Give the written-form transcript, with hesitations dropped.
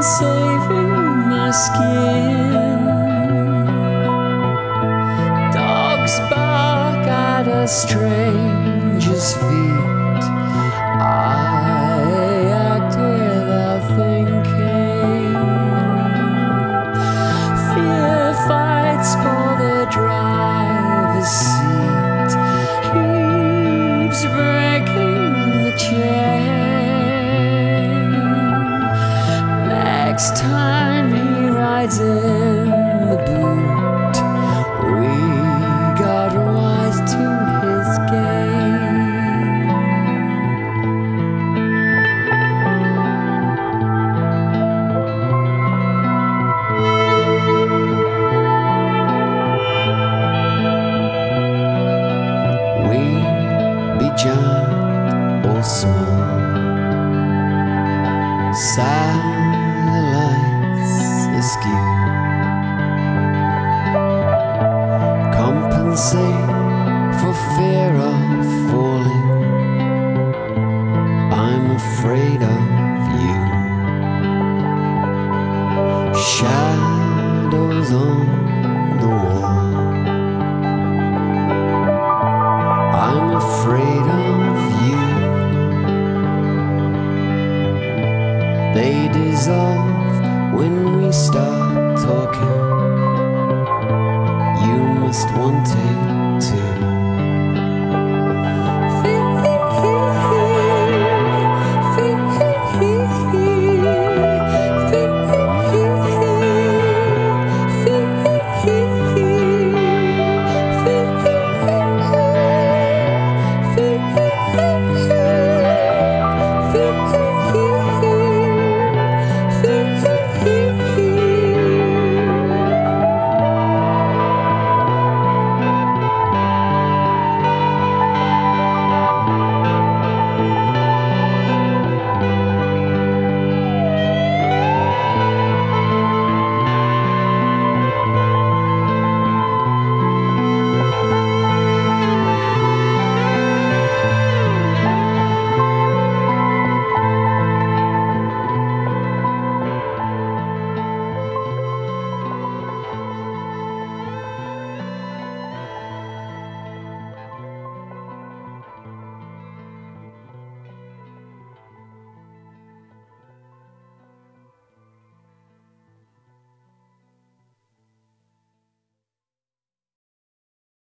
saving my skin. Dogs bark at a stranger's feet. I act without thinking. Fear fights for the driver's seat, keeps breaking the chain. Next time he rides in the boot, we got wise to his game. We be giant or small, satellites askew, compensate for fear of falling. I'm afraid of you. Shadows on the wall, I'm afraid of you. They dissolve when we start talking. You must want it too.